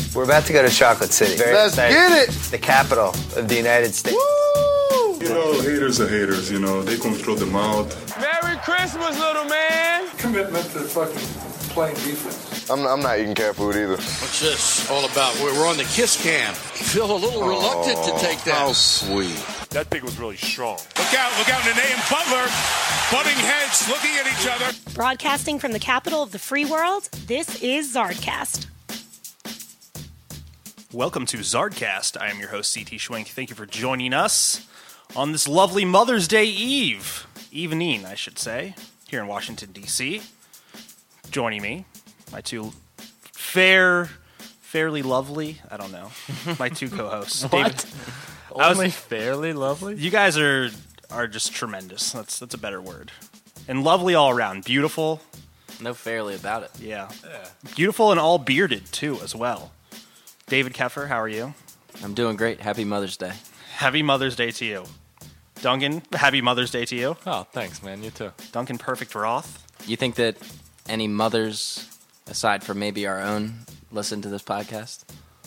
We're about to go to Chocolate City. Let's get it! The capital of the United States. Woo! You know, haters are haters, you know. They control the mouth. Merry Christmas, little man! Commitment to fucking playing defense. I'm not eating cat food either. What's this all about? We're on the kiss cam. Feel a little reluctant to take that. How sweet. That thing was really strong. Look out, Nene and Butler butting heads, looking at each other. Broadcasting from the capital of the free world, this is Zardcast. Welcome to Zardcast. I am your host, CT Schwenk. Thank you for joining us on this lovely Mother's Day evening, I should say, here in Washington, D.C. Joining me, my two fairly lovely, I don't know, my two co-hosts. What? Only fairly lovely? You guys are just tremendous. That's a better word. And lovely all around. Beautiful. No fairly about it. Yeah. Beautiful and all bearded, too, as well. David Keffer, how are you? I'm doing great. Happy Mother's Day. Happy Mother's Day to you. Duncan, happy Mother's Day to you. Oh, thanks, man. You too. Duncan Perfect Roth. You think that any mothers, aside from maybe our own, listen to this podcast?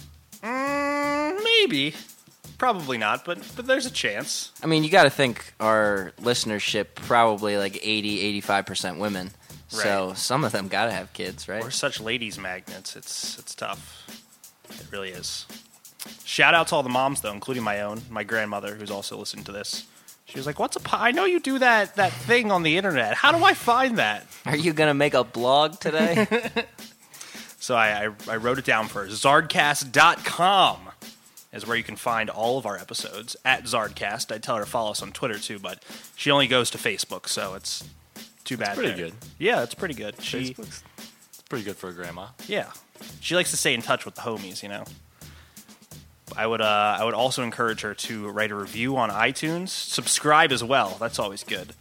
Maybe. Probably not, but there's a chance. I mean, you got to think our listenership probably like 80-85% women. Right. So some of them got to have kids, right? We're such ladies magnets. It's tough. It really is. Shout out to all the moms, though, including my own, my grandmother, who's also listening to this. She was like, "What's a I know you do that thing on the internet. How do I find that?" Are you going to make a blog today? So I wrote it down for her. Zardcast.com is where you can find all of our episodes at Zardcast. I'd tell her to follow us on Twitter, too, but she only goes to Facebook, so it's too bad. It's pretty good. Yeah, it's pretty good. Facebook's pretty good for a grandma. Yeah. She likes to stay in touch with the homies, you know. I would also encourage her to write a review on iTunes. Subscribe as well. That's always good.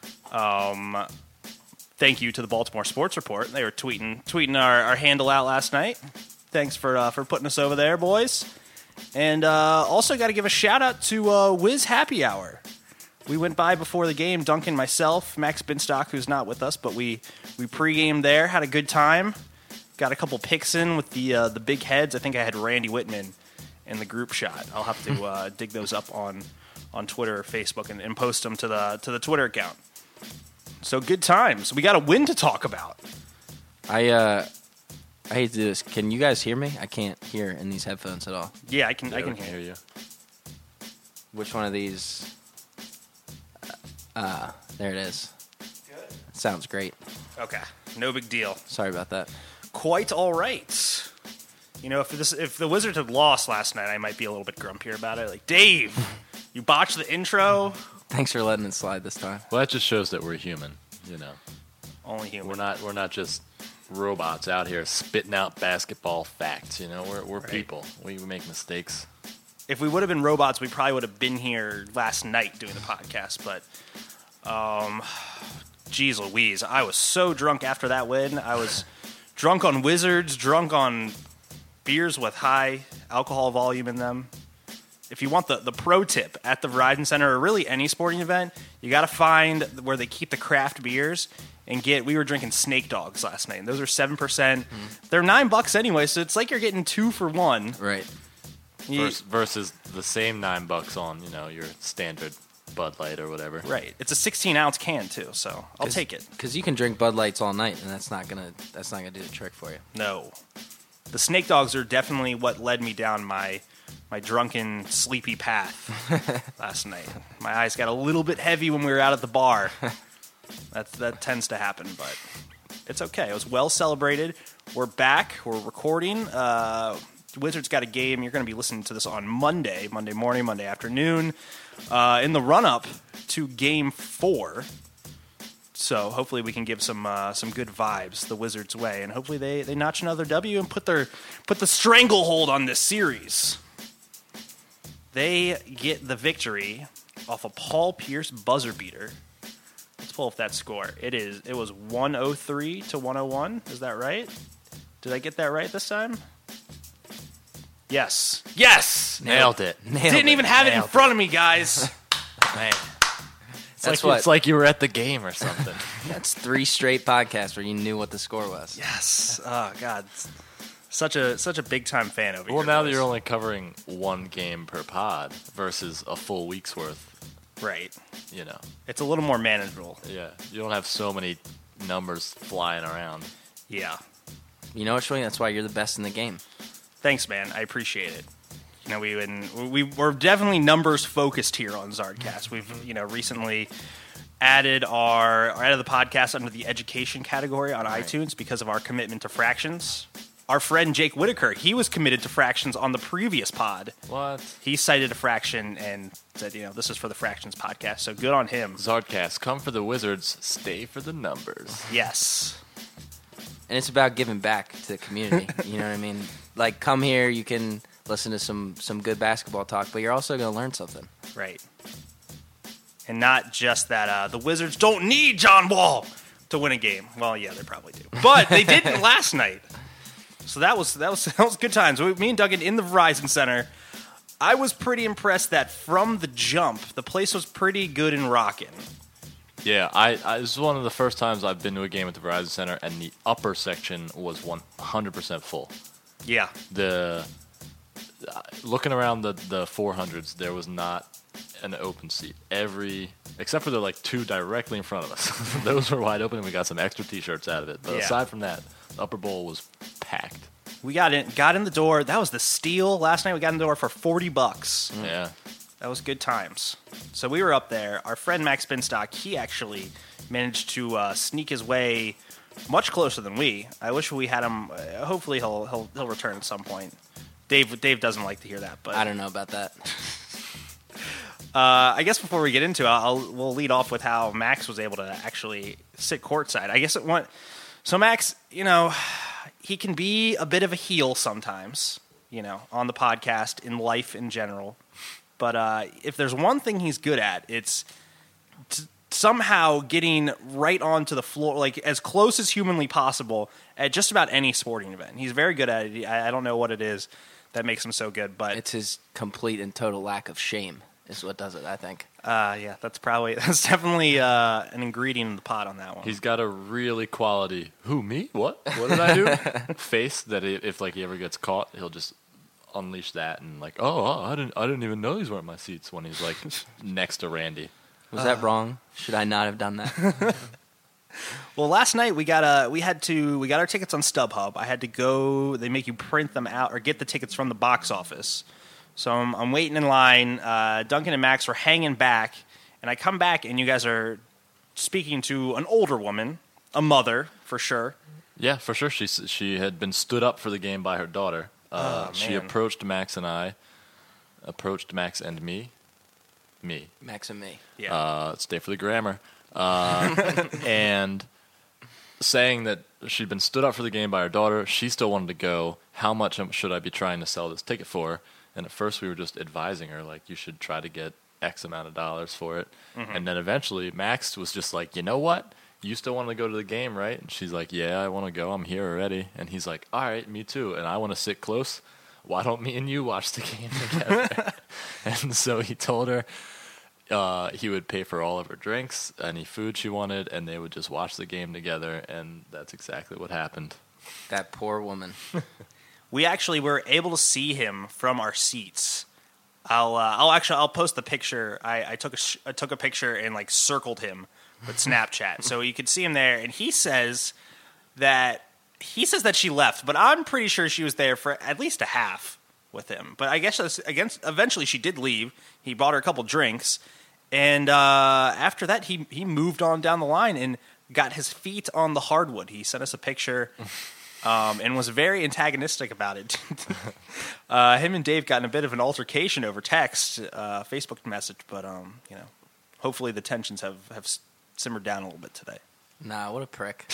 Thank you to the Baltimore Sports Report. They were tweeting our handle out last night. Thanks for putting us over there, boys. And also got to give a shout out to Wiz Happy Hour. We went by before the game. Duncan, myself, Max Binstock, who's not with us, but we pre-gamed there. Had a good time. Got a couple picks in with the big heads. I think I had Randy Whitman in the group shot. I'll have to dig those up on Twitter or Facebook and post them to the Twitter account. So good times. We got a win to talk about. I hate to do this. Can you guys hear me? I can't hear in these headphones at all. Yeah, I can hear you. Which one of these? There it is. Good. Sounds great. Okay, no big deal. Sorry about that. Quite all right. You know, if the Wizards had lost last night, I might be a little bit grumpier about it. Like, Dave, you botched the intro. Thanks for letting it slide this time. Well, that just shows that we're human, you know. Only human. We're not just robots out here spitting out basketball facts, you know. We're right. people. We make mistakes. If we would have been robots, we probably would have been here last night doing the podcast, but geez Louise, I was so drunk after that win. I was drunk on Wizards, drunk on beers with high alcohol volume in them. If you want the pro tip at the Verizon Center or really any sporting event, you got to find where they keep the craft beers and we were drinking Snake Dogs last night. And those are 7%. They're $9 anyway, so it's like you're getting 2 for 1. Right. Versus the same $9 on, you know, your standard Bud Light or whatever. Right. It's a 16-ounce can too, so I'll take it. Because you can drink Bud Lights all night, and that's not gonna do the trick for you. No. The Snake Dogs are definitely what led me down my drunken, sleepy path last night. My eyes got a little bit heavy when we were out at the bar. That tends to happen, but it's okay. It was well celebrated. We're back. We're recording. Wizards got a game. You're going to be listening to this on Monday morning, Monday afternoon, in the run-up to Game 4. So hopefully we can give some good vibes the Wizards' way, and hopefully they notch another W and put the stranglehold on this series. They get the victory off a Paul Pierce buzzer beater. Let's pull up that score. It was 103 to 101. Is that right? Did I get that right this time? Yes. Nailed it. Didn't even have it in front of me, guys. Man. It's like you were at the game or something. That's 3 straight podcasts where you knew what the score was. Yes. Oh, God. Such a big time fan over here. Well, now that boys. you're only covering one game per pod versus a full week's worth, right, you know, it's a little more manageable. Yeah, you don't have so many numbers flying around. Yeah. You know what, Shwing? That's why you're the best in the game. Thanks, man. I appreciate it. You know, we're definitely numbers focused here on Zardcast. We've recently added the podcast under the education category on iTunes because of our commitment to fractions. Our friend Jake Whitaker, he was committed to fractions on the previous pod. What? He cited a fraction and said, this is for the fractions podcast. So good on him. Zardcast, come for the wizards, stay for the numbers. Yes. And it's about giving back to the community. You know what I mean? Like, come here, you can listen to some good basketball talk, but you're also going to learn something. Right. And not just that the Wizards don't need John Wall to win a game. Well, yeah, they probably do. But they didn't last night. So that was good times. Me and Duggan in the Verizon Center. I was pretty impressed that from the jump, the place was pretty good and rocking. Yeah, this is one of the first times I've been to a game at the Verizon Center, and the upper section was 100% full. Yeah. Looking around the 400s, there was not an open seat. Except for the two directly in front of us. Those were wide open, and we got some extra T-shirts out of it. But aside from that, the upper bowl was packed. We got in the door. That was the steal. Last night we got in the door for $40. Yeah. That was good times. So we were up there. Our friend Max Binstock, he actually managed to sneak his way much closer than we. I wish we had him. Hopefully he'll return at some point. Dave doesn't like to hear that, but I don't know about that. I guess before we get into it, we'll lead off with how Max was able to actually sit courtside. I guess it went. So Max, he can be a bit of a heel sometimes, on the podcast, in life in general. But if there's one thing he's good at, it's somehow getting right onto the floor, like as close as humanly possible at just about any sporting event. He's very good at it. I don't know what it is that makes him so good, but it's his complete and total lack of shame is what does it, I think. Yeah, that's definitely an ingredient in the pot on that one. He's got a really quality, who, me? What did I do? Face that if he ever gets caught, he'll just unleash that and I didn't even know these weren't my seats when he's next to Randy. Was that wrong? Should I not have done that? Well, last night we got our tickets on StubHub. I had to go. They make you print them out or get the tickets from the box office. So I'm waiting in line. Duncan and Max were hanging back, and I come back, and you guys are speaking to an older woman, a mother for sure. Yeah, for sure. She had been stood up for the game by her daughter. She approached Max and I. Approached Max and me. Max and me. Yeah. Stay for the grammar. And saying that she'd been stood up for the game by her daughter. She still wanted to go. How much should I be trying to sell this ticket for? And at first we were just advising her, you should try to get X amount of dollars for it. Mm-hmm. And then eventually Max was just like, you know what? You still want to go to the game, right? And she's like, yeah, I want to go. I'm here already. And he's like, all right, me too. And I want to sit close. Why don't me and you watch the game together? And so he told her he would pay for all of her drinks, any food she wanted, and they would just watch the game together. And that's exactly what happened. That poor woman. We actually were able to see him from our seats. I'll post the picture. I took a picture and circled him with Snapchat, so you could see him there. And he says that she left, but I'm pretty sure she was there for at least a half with him. But I guess eventually she did leave. He bought her a couple drinks, and after that he moved on down the line and got his feet on the hardwood. He sent us a picture. And was very antagonistic about it. Him and Dave got in a bit of an altercation over text, Facebook message, but hopefully the tensions have simmered down a little bit today. Nah, what a prick.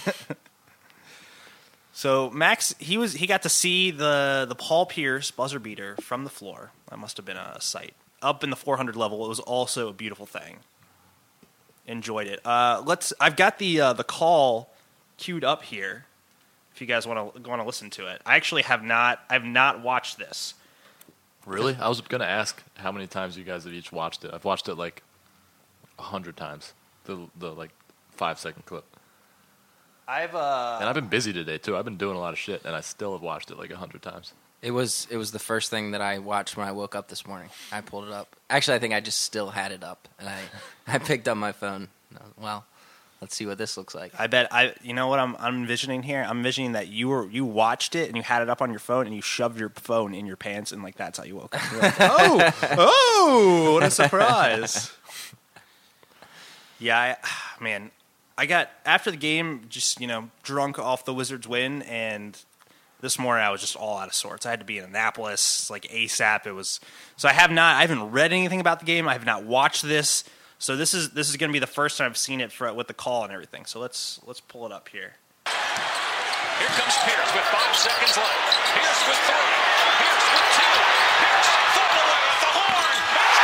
So Max, he got to see the Paul Pierce buzzer beater from the floor. That must have been a sight. Up in the 400 level, it was also a beautiful thing. Enjoyed it. I've got the call queued up here. If you guys want to listen to it, I actually have not watched this. Really? I was going to ask how many times you guys have each watched it. I've watched it 100 times. The 5-second clip. I've And I've been busy today too. I've been doing a lot of shit, and I still have watched it like 100 times. It was the first thing that I watched when I woke up this morning. I pulled it up. Actually, I think I just still had it up, and I picked up my phone. Well, let's see what this looks like. I bet you know what I'm envisioning here? I'm envisioning that you watched it and you had it up on your phone and you shoved your phone in your pants and like that's how you woke up. You're like, oh, what a surprise. Yeah, man. I got after the game just, drunk off the Wizards win, and this morning I was just all out of sorts. I had to be in Annapolis like ASAP. I haven't read anything about the game. I have not watched this. So this is going to be the first time I've seen it with the call and everything. So let's pull it up here. Here comes Pierce with 5 seconds left. Pierce with 3. Pierce with 2. Pierce full away at the horn.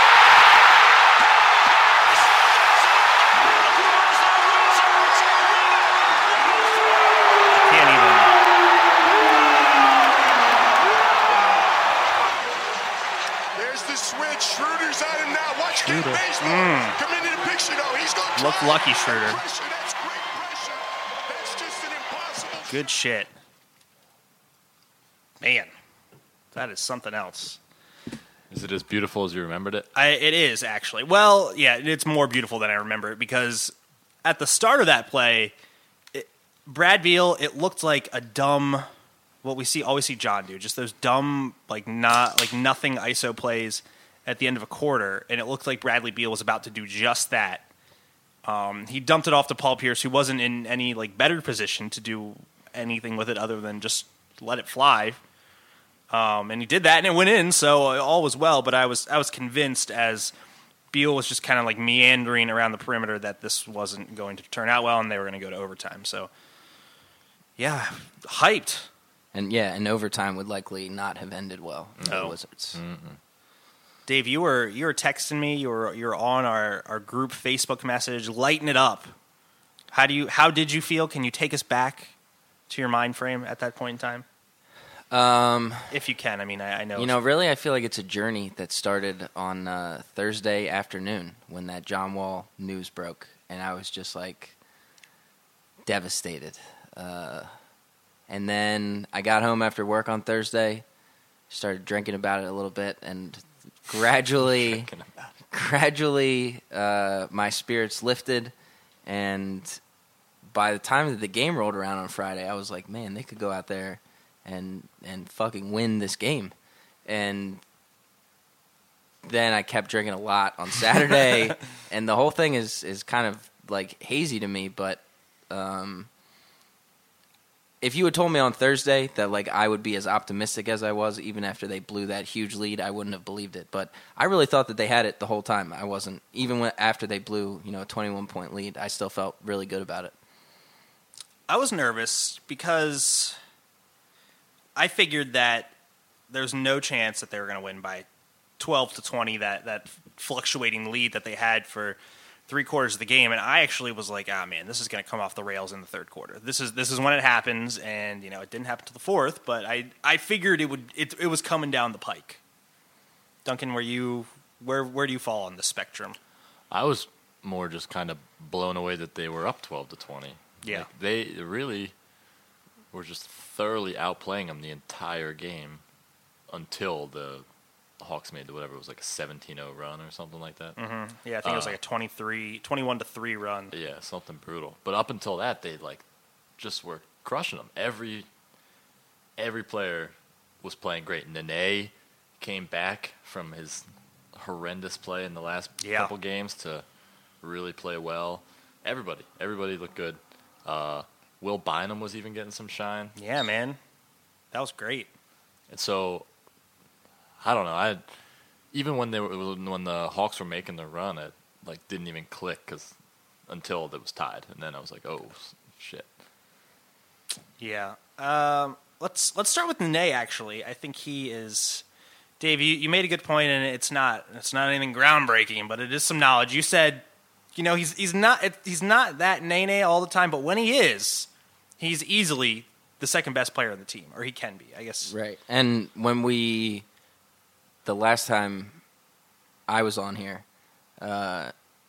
Can't even. There's the switch. Schroeder's on him now. Watch Ken Baseball. Come into the picture, though. He's going to Look lucky, Schroeder. That's great pressure. That's just an impossible. Good shit. Man, that is something else. Is it as beautiful as you remembered it? It is, actually. Well, yeah, it's more beautiful than I remember it because at the start of that play, Brad Beal, it looked like a dumb, what we always see John do, just those dumb, nothing ISO plays at the end of a quarter, and it looked like Bradley Beal was about to do just that. He dumped it off to Paul Pierce, who wasn't in any better position to do anything with it other than just let it fly. And he did that, and it went in, so all was well. But I was convinced as Beal was just kind of meandering around the perimeter that this wasn't going to turn out well, and they were going to go to overtime. So, yeah, hyped. And overtime would likely not have ended well for the Wizards. Mm-mm. Dave, you were texting me. You were on our group Facebook message, lighting it up. How did you feel? Can you take us back to your mind frame at that point in time? If you can, I know. Really, I feel like it's a journey that started on Thursday afternoon when that John Wall news broke, and I was just devastated. And then I got home after work on Thursday, started drinking about it a little bit, and gradually, my spirits lifted, and by the time that the game rolled around on Friday, I was like, man, they could go out there and fucking win this game. And then I kept drinking a lot on Saturday, and the whole thing is kind of hazy to me, but if you had told me on Thursday that I would be as optimistic as I was even after they blew that huge lead, I wouldn't have believed it. But I really thought that they had it the whole time. I wasn't, even after they blew a 21-point lead, I still felt really good about it. I was nervous because I figured that there's no chance that they were going to win by 12-20, that fluctuating lead that they had for 3 quarters of the game, and I actually was like, man, this is going to come off the rails in the third quarter. This is when it happens, and it didn't happen to the fourth, but I figured it was coming down the pike. Duncan, where do you fall on the spectrum? I was more just kind of blown away that they were up 12-20. Yeah, they really were just thoroughly outplaying them the entire game until the Hawks made whatever it was, a 17-0 run or something like that. Mm-hmm. Yeah, I think it was a 21-3 run. Yeah, something brutal. But up until that, they just were crushing them. Every player was playing great. Nene came back from his horrendous play in the last couple games to really play well. Everybody looked good. Will Bynum was even getting some shine. Yeah, man, that was great. And so, I don't know. Even when the Hawks were making their run, it didn't even click until it was tied, and then I was like, oh shit. Yeah. Let's start with Nene. Actually, I think he is. Dave, you made a good point, and it's not anything groundbreaking, but it is some knowledge. You said, he's not that Nene all the time, but when he is, he's easily the second best player on the team, or he can be, I guess. Right. And when the last time I was on here,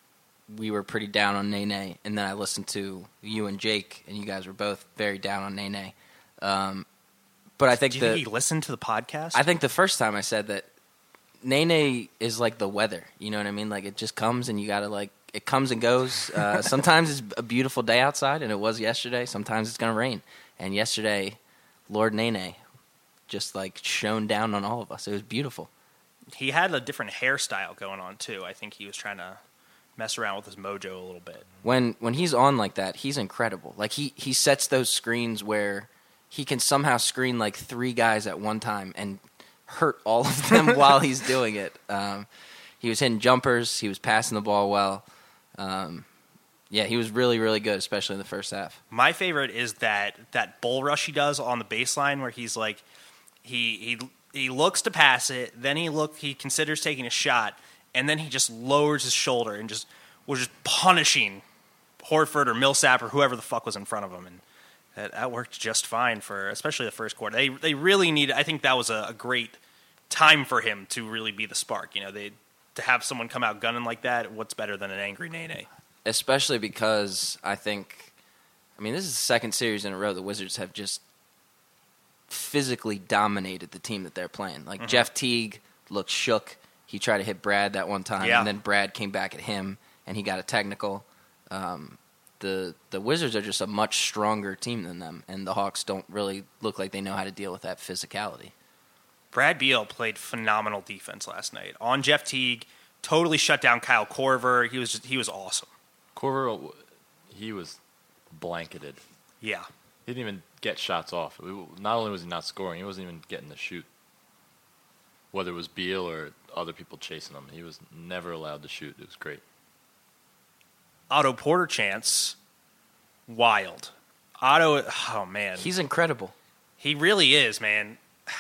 we were pretty down on Nene, and then I listened to you and Jake, and you guys were both very down on Nene. But I think Did he listen to the podcast? I think the first time I said that Nene is like the weather. You know what I mean? Like, it just comes, and you got to, like, it comes and goes. Sometimes it's a beautiful day outside, and it was yesterday. Sometimes it's going to rain. And yesterday, Lord Nene just, like, shone down on all of us. It was beautiful. He had a different hairstyle going on, too. I think he was trying to mess around with his mojo a little bit. When he's on like that, he's incredible. Like, he sets those screens where he can somehow screen, like, 3 guys at one time and hurt all of them while he's doing it. He was hitting jumpers. He was passing the ball well. Yeah, he was really, really good, especially in the first half. My favorite is that bull rush he does on the baseline where he's like, he looks to pass it, then he considers taking a shot, and then he just lowers his shoulder and was just punishing Horford or Millsap or whoever the fuck was in front of him, and that worked just fine for especially the first quarter. They really needed. I think that was a great time for him to really be the spark. You know, to have someone come out gunning like that. What's better than an angry Nene? Especially because I mean, this is the second series in a row the Wizards have just physically dominated the team that they're playing. Like, Jeff Teague looked shook. He tried to hit Brad that one time, and then Brad came back at him, and he got a technical. The Wizards are just a much stronger team than them, and the Hawks don't really look like they know how to deal with that physicality. Brad Beal played phenomenal defense last night on Jeff Teague. Totally shut down Kyle Korver. He was awesome. Korver, he was blanketed. Yeah. He didn't even get shots off. Not only was he not scoring, he wasn't even getting the shoot. Whether it was Beal or other people chasing him, he was never allowed to shoot. It was great. Otto Porter chance, wild. Otto, oh man, he's incredible. He really is, man.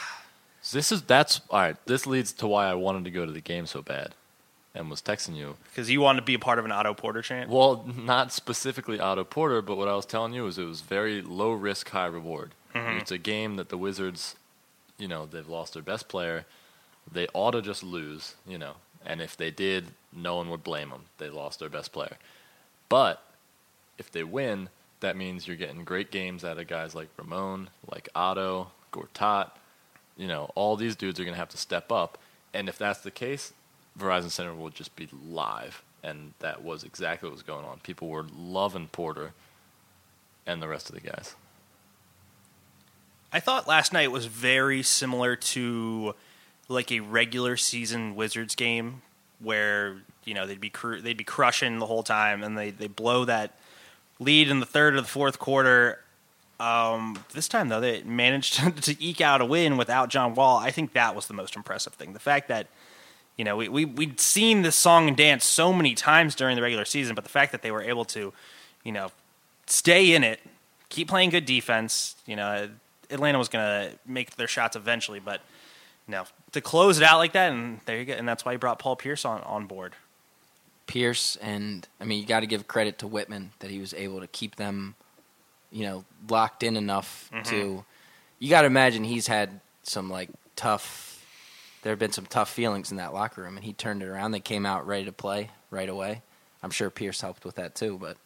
That's all right. This leads to why I wanted to go to the game so bad, and was texting you because you wanted to be a part of an Otto Porter chant. Well, not specifically Otto Porter, but what I was telling you is it was very low risk, high reward. Mm-hmm. It's a game that the Wizards, they've lost their best player. They ought to just lose, and if they did, no one would blame them. They lost their best player. But if they win, that means you're getting great games out of guys like Ramon, like Otto, Gortat. All these dudes are going to have to step up. And if that's the case, Verizon Center will just be live. And that was exactly what was going on. People were loving Porter and the rest of the guys. I thought last night was very similar to like a regular season Wizards game where they'd be crushing the whole time, and they blow that lead in the third or the fourth quarter. This time though, they managed to eke out a win without John Wall. I think that was the most impressive thing. The fact that we'd seen this song and dance so many times during the regular season, but the fact that they were able to stay in it, keep playing good defense. Atlanta was going to make their shots eventually, but to close it out like that, and there you go, and that's why he brought Paul Pierce on board. Pierce, and I mean, you got to give credit to Whitman that he was able to keep them, locked in enough to. You got to imagine he's had some tough. There have been some tough feelings in that locker room, and he turned it around. They came out ready to play right away. I'm sure Pierce helped with that too, but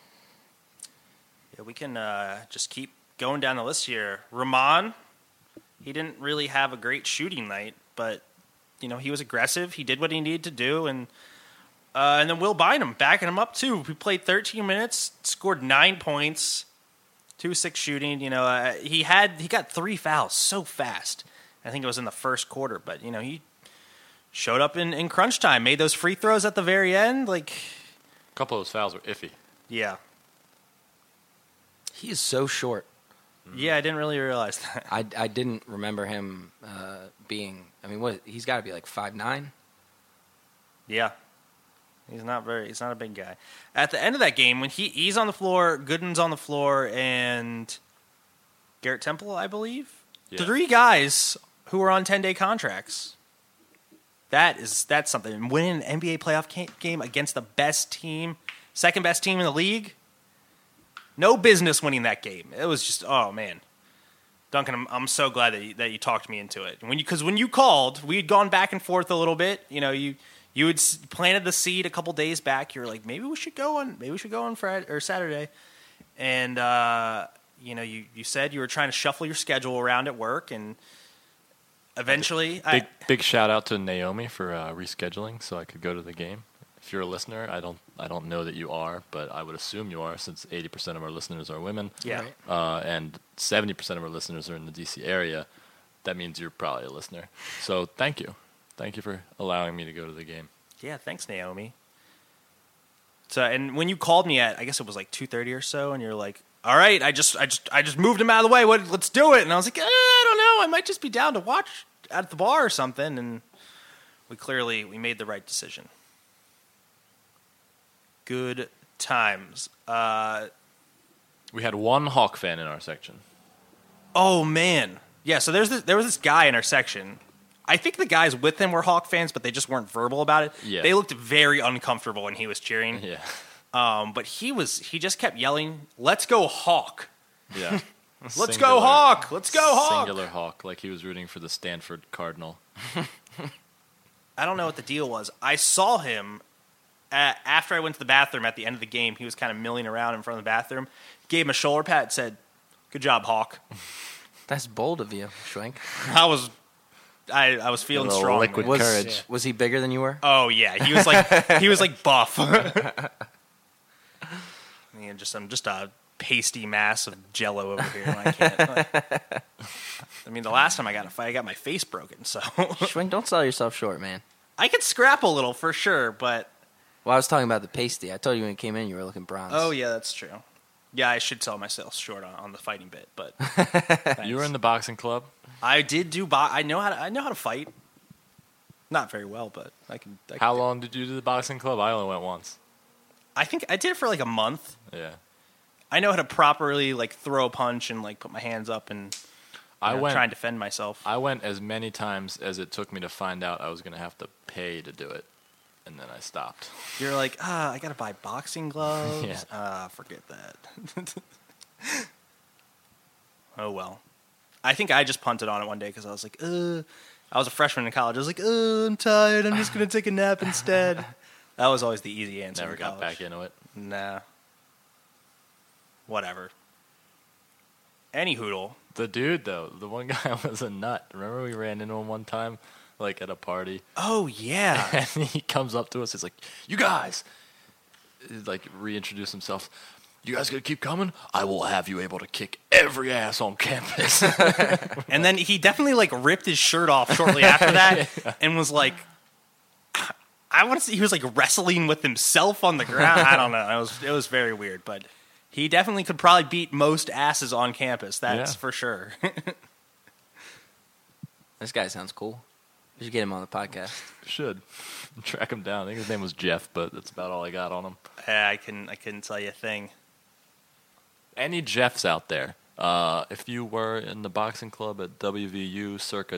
yeah, we can just keep going down the list here. Ramon. He didn't really have a great shooting night, but he was aggressive. He did what he needed to do, and then Will Bynum backing him up too. He played 13 minutes, scored 9 points, 2-6 shooting. He got 3 fouls so fast. I think it was in the first quarter, but he showed up in crunch time, made those free throws at the very end. A couple of those fouls were iffy. Yeah, he is so short. Yeah, I didn't really realize that. I didn't remember him being. I mean, he's got to be 5'9". Yeah, he's not a big guy. At the end of that game, when he's on the floor, Gooden's on the floor, and Garrett Temple, I believe, 3 guys who are on 10-day contracts. That's something. Winning an NBA playoff game against the best team, second best team in the league. No business winning that game. It was just, oh man, Duncan, I'm so glad that you talked me into it. Because when you called, we had gone back and forth a little bit. You You had planted the seed a couple days back. You're like, maybe we should go on Friday or Saturday, and you said you were trying to shuffle your schedule around at work, and eventually, big shout out to Naomi for rescheduling so I could go to the game. If you're a listener, I don't know that you are, but I would assume you are, since 80% of our listeners are women. Yeah. And 70% of our listeners are in the DC area. That means you're probably a listener. So thank you. Thank you for allowing me to go to the game. Yeah, thanks, Naomi. So, and when you called me at, I guess it was like 2:30 or so, and you're like, "All right, I just moved him out of the way. Let's do it." And I was like, "I don't know. I might just be down to watch at the bar or something." And we made the right decision. Good times. We had one Hawk fan in our section. Oh man, yeah. So there was this guy in our section. I think the guys with him were Hawk fans, but they just weren't verbal about it. Yeah. They looked very uncomfortable when he was cheering. Yeah. But he just kept yelling, "Let's go Hawk!" Yeah. Let's go Hawk! Let's go Hawk! Singular Hawk, like he was rooting for the Stanford Cardinal. I don't know what the deal was. I saw him after I went to the bathroom at the end of the game. He was kind of milling around in front of the bathroom. Gave him a shoulder pat, said, "Good job, Hawk." That's bold of you, Schwenk. I was feeling strong. Liquid courage. Yeah. Was he bigger than you were? Oh yeah, he was like buff. I'm just a pasty mass of Jello over here. I can't. The last time I got in a fight, I got my face broken. So Schwenk, don't sell yourself short, man. I could scrap a little for sure, but I was talking about the pasty. I told you when you came in, you were looking bronze. Oh yeah, that's true. Yeah, I should sell myself short on the fighting bit, but You were in the boxing club? I did do I know how to fight. Not very well, but I can. How long did you do the boxing club? I only went once. I think I did it for like a month. Yeah. I know how to properly like throw a punch and like put my hands up and try and defend myself. I went as many times as it took me to find out I was going to have to pay to do it, and then I stopped. You're like, I got to buy boxing gloves. Yeah. Forget that. Oh well. I think I just punted on it one day because I was like, I was a freshman in college. I was like, I'm tired. I'm just going to take a nap instead. That was always the easy answer. Never got back into it. Nah. Whatever. Any hoodle. The dude, though, the one guy was a nut. Remember we ran into him one time, like at a party? Oh, yeah. And he comes up to us. He's like, "You guys," like reintroduce himself. "You guys gonna keep coming? I will have you able to kick every ass on campus." And then he definitely like ripped his shirt off shortly after that and was like, I want to see, he was like wrestling with himself on the ground. I don't know. It was very weird, but he definitely could probably beat most asses on campus. That's for sure. This guy sounds cool. We should get him on the podcast. Should track him down. I think his name was Jeff, but that's about all I got on him. I couldn't tell you a thing. Any Jeffs out there? If you were in the boxing club at WVU circa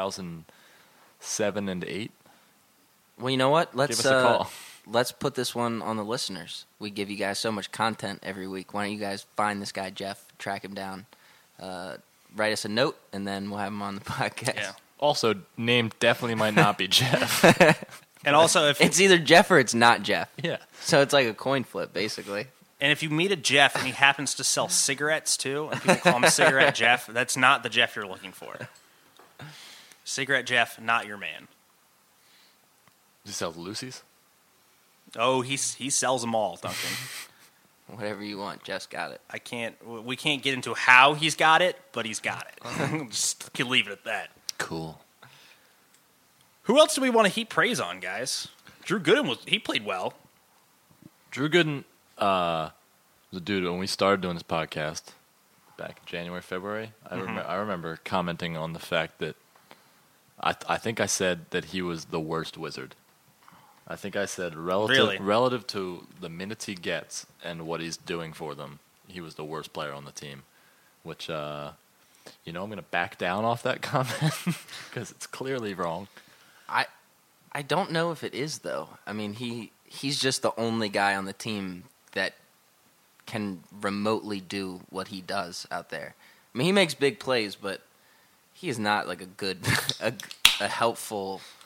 2007 and 8, well, you know what? give us a call. Let's put this one on the listeners. We give you guys so much content every week. Why don't you guys find this guy Jeff, track him down, write us a note, and then we'll have him on the podcast. Yeah. Also, name definitely might not be Jeff. And also, if it's either Jeff or it's not Jeff. Yeah. So it's like a coin flip, basically. And if you meet a Jeff and he happens to sell cigarettes too, and people call him Cigarette Jeff, that's not the Jeff you're looking for. Cigarette Jeff, not your man. Does he sell Lucy's? Oh, he sells them all, Duncan. Whatever you want, Jeff's got it. We can't get into how he's got it, but he's got it. Just can leave it at that. Cool. Who else do we want to heap praise on, guys? Drew Gooden he played well. Drew Gooden was a dude when we started doing this podcast back in January, February. I remember commenting on the fact that I think I said that he was the worst wizard. I think I said relative to the minutes he gets and what he's doing for them, he was the worst player on the team. Which, I'm going to back down off that comment because it's clearly wrong. I don't know if it is, though. I mean, he's just the only guy on the team that can remotely do what he does out there. I mean, he makes big plays, but he is not like a good, a helpful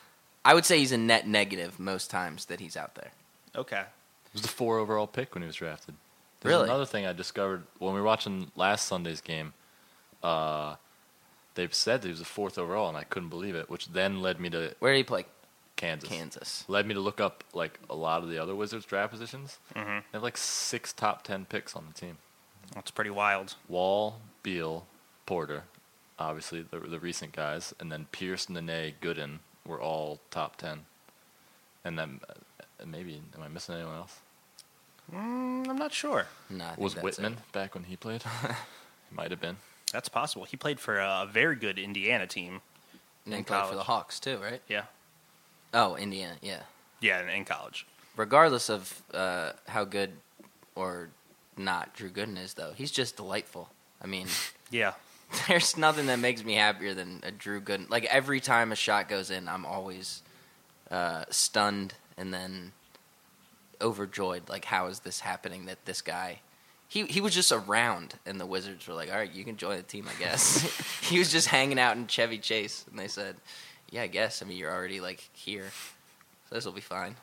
I would say he's a net negative most times that he's out there. Okay. He was the 4 overall pick when he was drafted. There's Really? another thing I discovered when we were watching last Sunday's game. They've said that he was the 4th overall, and I couldn't believe it, which then led me to Where did he play? Kansas. Led me to look up like a lot of the other Wizards draft positions. Mm-hmm. They have like 6 top 10 picks on the team. That's pretty wild. Wall, Beal, Porter, obviously the recent guys, and then Pierce, Nene, Gooden were all top 10. And then maybe, am I missing anyone else? I'm not sure. No, I think Was that's Whitman it. back when he played? He might have been. That's possible. He played for a very good Indiana team. And then in played for college. the Hawks too, right? Yeah. Oh, Indiana, yeah. Yeah, in college. Regardless of how good or not Drew Gooden is, though, he's just delightful. I mean, Yeah. there's nothing that makes me happier than a Drew Gooden. Like, every time a shot goes in, I'm always stunned and then overjoyed. Like, how is this happening that this guy... He was just around, and the Wizards were like, all right, you can join the team, I guess. He was just hanging out in Chevy Chase, and they said, yeah, I guess. I mean, you're already, like, here. So this will be fine.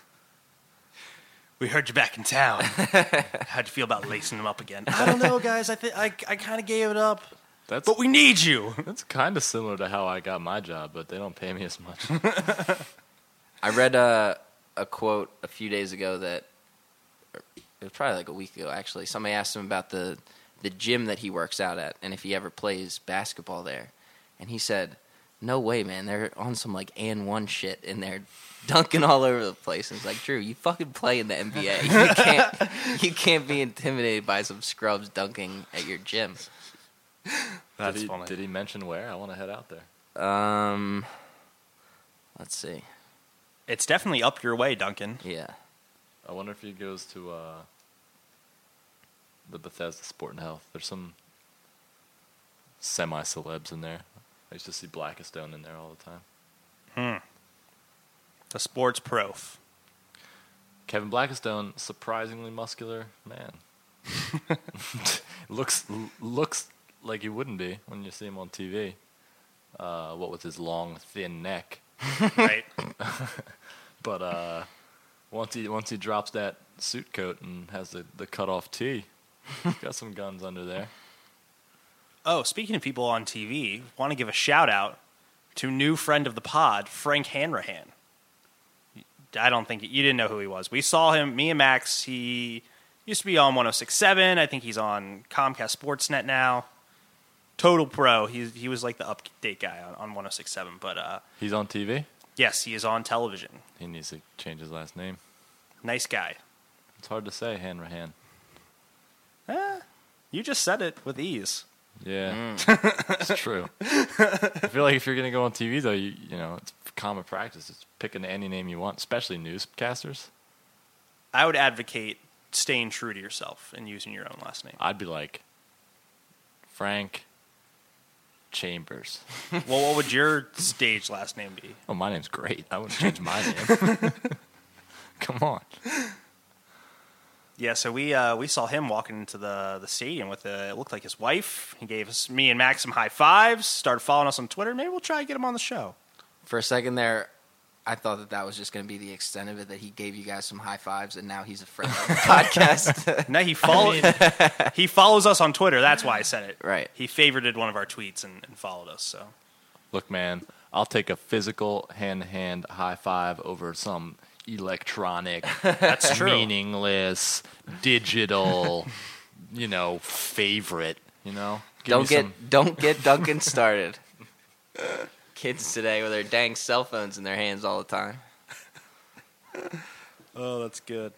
We heard you back in town. How'd you feel about lacing them up again? I don't know, guys. I kind of gave it up. But we need you. That's kind of similar to how I got my job, but they don't pay me as much. I read a quote a few days ago that it was probably like a week ago, actually. Somebody asked him about the gym that he works out at and if he ever plays basketball there. And he said, no way, man. They're on some like and one shit and they're dunking all over the place. And it's like, Drew, you fucking play in the NBA. You can't be intimidated by some scrubs dunking at your gym. That's funny. Did he mention where? I want to head out there. Let's see. It's definitely up your way, Duncan. Yeah. I wonder if he goes to the Bethesda Sport and Health. There's some semi-celebs in there. I used to see Blackistone in there all the time. The sports prof. Kevin Blackistone, surprisingly muscular man. looks like he wouldn't be when you see him on TV. What with his long, thin neck. Right. But once he drops that suit coat and has the cut off tee, he's got some guns under there. Oh, speaking of people on TV, want to give a shout out to new friend of the pod, Frank Hanrahan. I don't think you didn't know who he was. We saw him, me and Max. He used to be on 106.7. I think he's on Comcast Sportsnet now. Total pro. He was like the update guy on 106.7. But He's on TV? yes, he is on television. He needs to change his last name. Nice guy. It's hard to say, Hanrahan. You just said it with ease. Yeah, it's true. I feel like if you're going to go on TV, though, you know, it's common practice. It's picking any name you want, especially newscasters. I would advocate staying true to yourself and using your own last name. I'd be like, Frank Chambers. Well, what would your stage last name be? Oh, my name's great. I wouldn't change my name. Come on. Yeah, so we saw him walking into the stadium with it looked like his wife. He gave me and Max some high fives. Started following us on Twitter. Maybe we'll try to get him on the show. For a second there, I thought that was just going to be the extent of it, that he gave you guys some high fives, and now he's a friend of the podcast. No, he follows us on Twitter. That's why I said it. Right. He favorited one of our tweets and followed us. So Look, man, I'll take a physical hand-to-hand high five over some electronic, that's true. meaningless, digital, favorite. Give me Don't get Duncan started. Kids today with their dang cell phones in their hands all the time. Oh, that's good.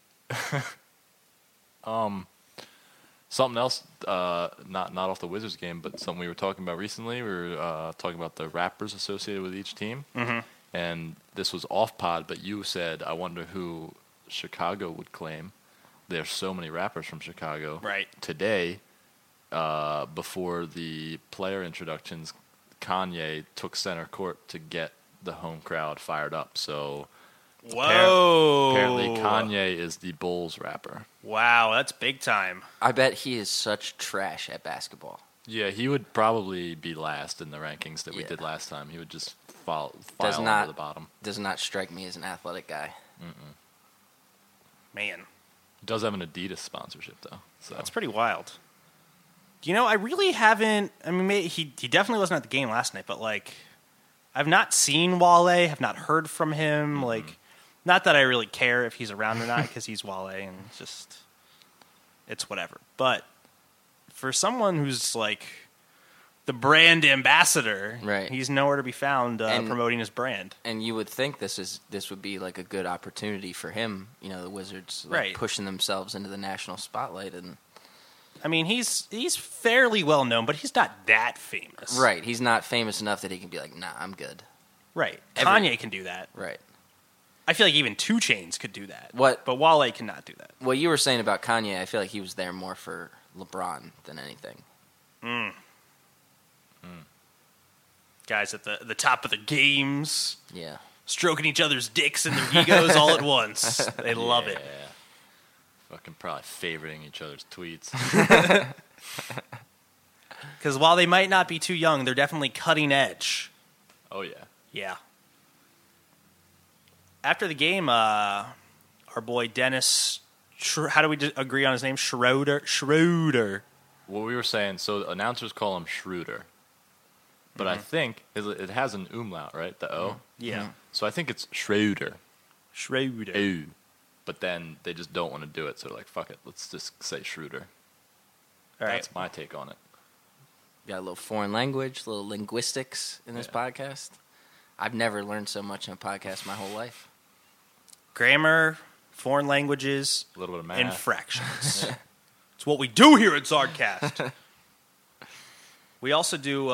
Something else, not off the Wizards game, but something we were talking about recently. We were talking about the rappers associated with each team. Mm-hmm. And this was off pod, but you said, I wonder who Chicago would claim. There's so many rappers from Chicago. Right. Today, before the player introductions, Kanye took center court to get the home crowd fired up. So Whoa. Apparently Kanye is the Bulls rapper. Wow, that's big time. I bet he is such trash at basketball. Yeah, he would probably be last in the rankings that we did last time. He would just file under the bottom. Does not strike me as an athletic guy. Mm-mm. Man. He does have an Adidas sponsorship, though. So. That's pretty wild. I really haven't. I mean, he definitely wasn't at the game last night, but like, I've not seen Wale. Have not heard from him. Mm-hmm. Like, not that I really care if he's around or not, because he's Wale, and it's whatever. But for someone who's like the brand ambassador, right? He's nowhere to be found promoting his brand. And you would think this would be like a good opportunity for him. The Wizards, right, pushing themselves into the national spotlight. And I mean, he's fairly well known, but he's not that famous. Right. He's not famous enough that he can be like, nah, I'm good. Right. Kanye can do that. Right. I feel like even 2 Chainz could do that. What? But Wale cannot do that. What you were saying about Kanye, I feel like he was there more for LeBron than anything. Guys at the top of the games. Yeah. Stroking each other's dicks and their egos all at once. They love it. Fucking probably favoriting each other's tweets. Because while they might not be too young, they're definitely cutting edge. Oh, yeah. Yeah. After the game, our boy Dennis, how do we agree on his name? Schroeder. What we were saying, so announcers call him Schroeder. But I think it has an umlaut, right? The O? Yeah. So I think it's Schroeder. Schroeder. Ooh. But then they just don't want to do it, so they're like, fuck it, let's just say Schroeder. All right. That's my take on it. Got a little foreign language, a little linguistics in this podcast. I've never learned so much in a podcast my whole life. Grammar, foreign languages, a little bit of math, and fractions. It's what we do here at Zardcast. We also do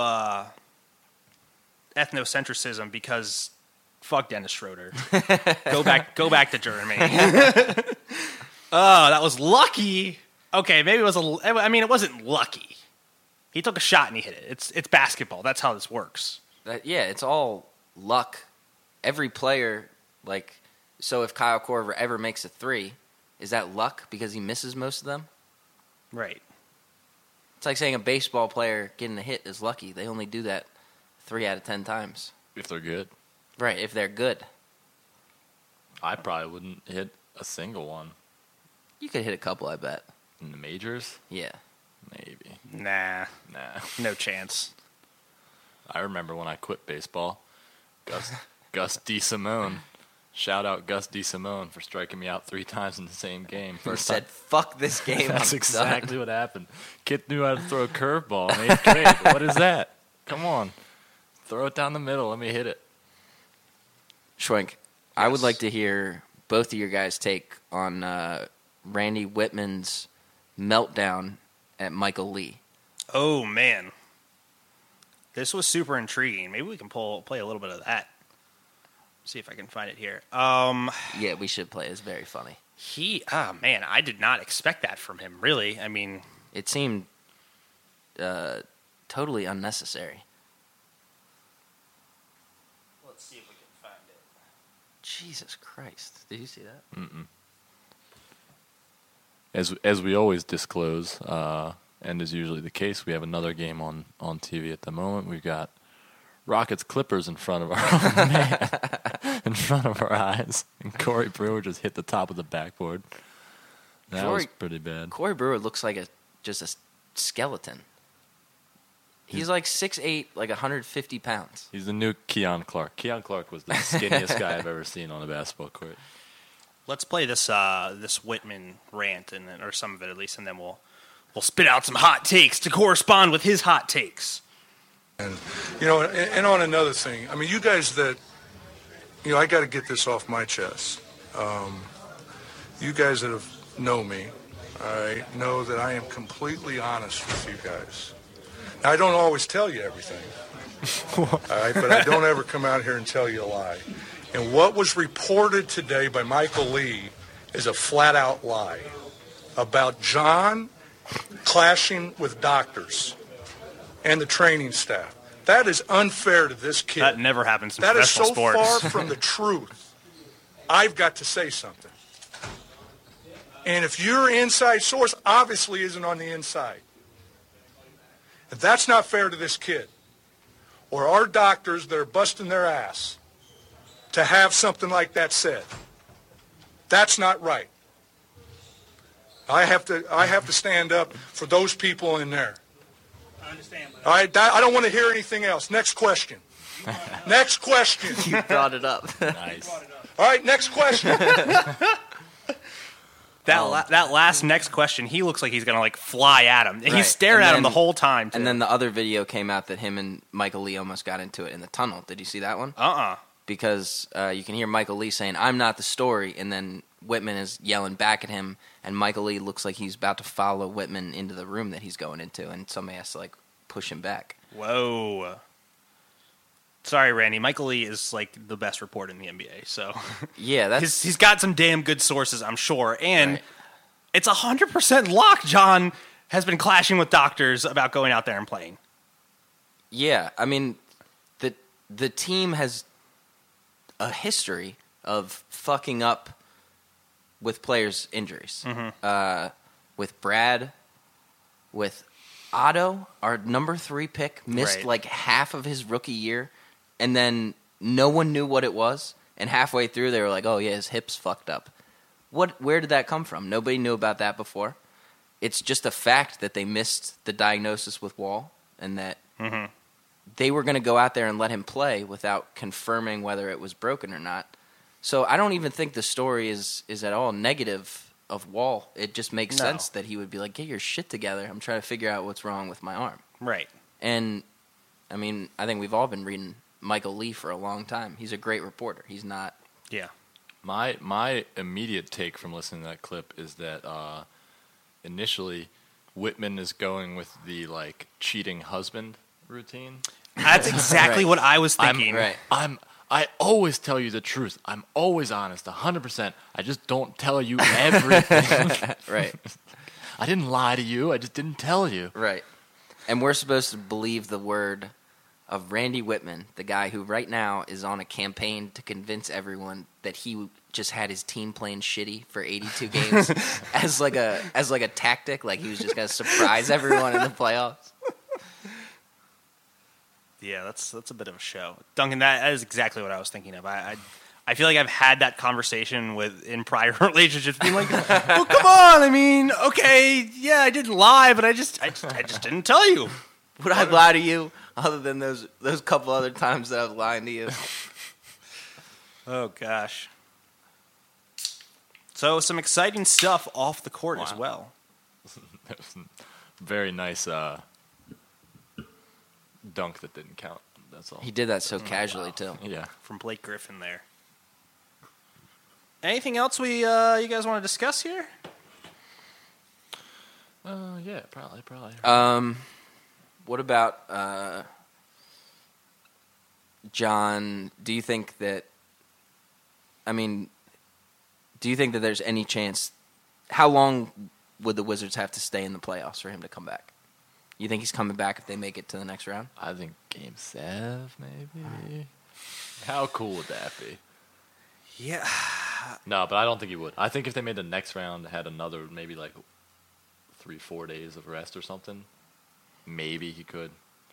ethnocentrism because fuck Dennis Schroeder. Go back to Germany. Oh, that was lucky. Okay, maybe it was it wasn't lucky. He took a shot and he hit it. It's basketball. That's how this works. It's all luck. Every player, so if Kyle Korver ever makes a 3, is that luck because he misses most of them? Right. It's like saying a baseball player getting a hit is lucky. They only do that 3 out of 10 times. If they're good. Right, if they're good. I probably wouldn't hit a single one. You could hit a couple, I bet. In the majors? Yeah. Maybe. Nah. No chance. I remember when I quit baseball, Gus DeSimone. Shout out Gus DeSimone for striking me out 3 times in the same game. He said, fuck this game. That's exactly what happened. Kid knew how to throw a curveball in 8th grade. What is that? Come on. Throw it down the middle. Let me hit it. Schwenk, I would like to hear both of your guys' take on Randy Whitman's meltdown at Michael Lee. Oh, man. This was super intriguing. Maybe we can play a little bit of that. See if I can find it here. Yeah, we should play. It's very funny. Man, I did not expect that from him, really. I mean... It seemed totally unnecessary. Let's see if we can find it. Jesus Christ. Did you see that? Mm-mm. As we always disclose, and is usually the case, we have another game on TV at the moment. We've got Rockets Clippers in front of in front of our eyes, and Corey Brewer just hit the top of the backboard. That was pretty bad. Corey Brewer looks like just a skeleton. He's like 6'8", like 150 pounds. He's the new Keon Clark. Keon Clark was the skinniest guy I've ever seen on a basketball court. Let's play this Whitman rant, or some of it at least, and then we'll spit out some hot takes to correspond with his hot takes. And and on another thing, I mean, you guys that, I got to get this off my chest. You guys that know me, all right, know that I am completely honest with you guys. Now, I don't always tell you everything, all right, but I don't ever come out here and tell you a lie. And what was reported today by Michael Lee is a flat-out lie about John clashing with doctors and the training staff. That is unfair to this kid. That never happens in professional sports. That is so far from the truth. I've got to say something. And if your inside source obviously isn't on the inside. And that's not fair to this kid or our doctors that are busting their ass to have something like that said. That's not right. I have to stand up for those people in there. I understand. All right, I don't want to hear anything else. Next question. Next question. You brought it up. Nice. All right, next question. That last next question, he looks like he's gonna like fly at him. Right. He's staring And at him the then- whole time. And then the other video came out that him and Michael Lee almost got into it in the tunnel. Did you see that one? Because you can hear Michael Lee saying, "I'm not the story," and then Whitman is yelling back at him, and Michael Lee looks like he's about to follow Whitman into the room that he's going into, and somebody has to like push him back. Whoa. Sorry, Randy. Michael Lee is like the best reporter in the NBA. So Yeah, that's he's got some damn good sources, I'm sure, and Right. it's 100% lock. John has been clashing with doctors about going out there and playing. Yeah, I mean, the team has a history of fucking up with players' injuries. With Brad, with Otto, our number 3 pick, missed Right. like half of his rookie year, and then no one knew what it was. And halfway through, they were like, "Oh yeah, his hip's fucked up." Where did that come from? Nobody knew about that before. It's just a fact that they missed the diagnosis with Wall, and that they were going to go out there and let him play without confirming whether it was broken or not. So I don't even think the story is at all negative of Wall. It just makes No. sense that he would be like, "Get your shit together. I'm trying to figure out what's wrong with my arm." Right. And, I mean, I think we've all been reading Michael Lee for a long time. He's a great reporter. He's not... Yeah. My immediate take from listening to that clip is that initially Whitman is going with the like cheating husband routine. That's exactly what I was thinking. I always tell you the truth. I'm always honest, 100%. I just don't tell you everything. Right. I didn't lie to you. I just didn't tell you. Right. And we're supposed to believe the word of Randy Whitman, the guy who right now is on a campaign to convince everyone that he just had his team playing shitty for 82 games as like a tactic, like he was just going to surprise everyone in the playoffs. Yeah, that's a bit of a show, Duncan. That is exactly what I was thinking of. I feel like I've had that conversation in prior relationships, being like, "Well, come on. I mean, okay, yeah, I didn't lie, but I just didn't tell you." Would I lie to you other than those couple other times that I was lying to you? Oh gosh. So some exciting stuff off the court as well. Very nice dunk that didn't count. That's all. He did that so casually too. Yeah. From Blake Griffin there. Anything else you guys want to discuss here? Yeah, probably. What about John? Do you think that? I mean, do you think that there's any chance? How long would the Wizards have to stay in the playoffs for him to come back? You think he's coming back if they make it to the next round? I think Game 7, maybe. How cool would that be? Yeah. No, but I don't think he would. I think if they made the next round, had another maybe like 3-4 days of rest or something, maybe he could.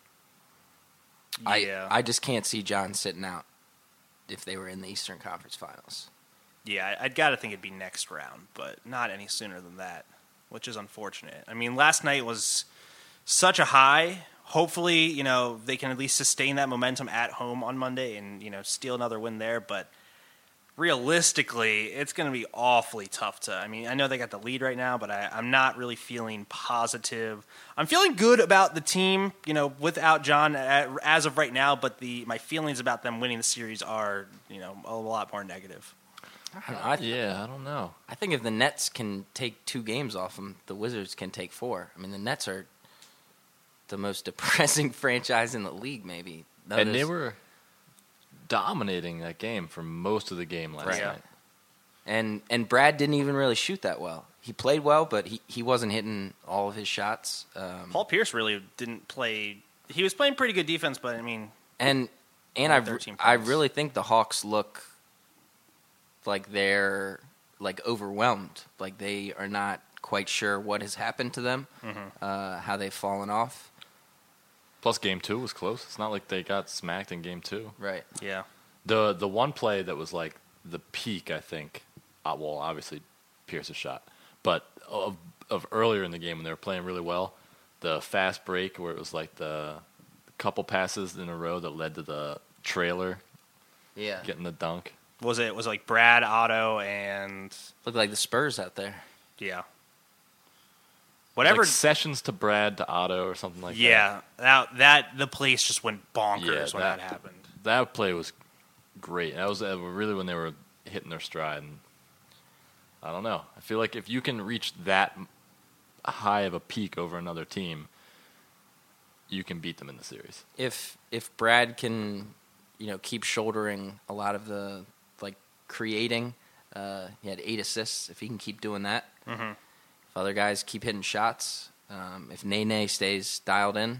Yeah. I just can't see John sitting out if they were in the Eastern Conference Finals. Yeah, I'd got to think it'd be next round, but not any sooner than that, which is unfortunate. I mean, last night was such a high. Hopefully, they can at least sustain that momentum at home on Monday and, steal another win there. But realistically, it's going to be awfully tough to. I mean, I know they got the lead right now, but I'm not really feeling positive. I'm feeling good about the team, without John as of right now. But my feelings about them winning the series are, a lot more negative. I don't know. I think if the Nets can take 2 games off them, the Wizards can take 4. I mean, the Nets are the most depressing franchise in the league, maybe. And they were dominating that game for most of the game last night. And Brad didn't even really shoot that well. He played well, but he wasn't hitting all of his shots. Paul Pierce really didn't play. He was playing pretty good defense, but I mean, and I really think the Hawks look like they're like overwhelmed, like they are not quite sure what has happened to them, how they've fallen off. Plus, Game 2 was close. It's not like they got smacked in Game 2. Right. Yeah. The one play that was like the peak, I think, well, obviously Pierce's shot, but of earlier in the game when they were playing really well, the fast break where it was like the couple passes in a row that led to the trailer getting the dunk. Was it like Brad, Otto, and... Looked like the Spurs out there. Yeah. Whatever. Like Sessions to Brad to Otto or something like that. Yeah. That the place just went bonkers when that happened. That play was great. That was really when they were hitting their stride. And I don't know. I feel like if you can reach that high of a peak over another team, you can beat them in the series. If Brad can, keep shouldering a lot of the creating, he had 8 assists. If he can keep doing that, if other guys keep hitting shots, if Nene stays dialed in,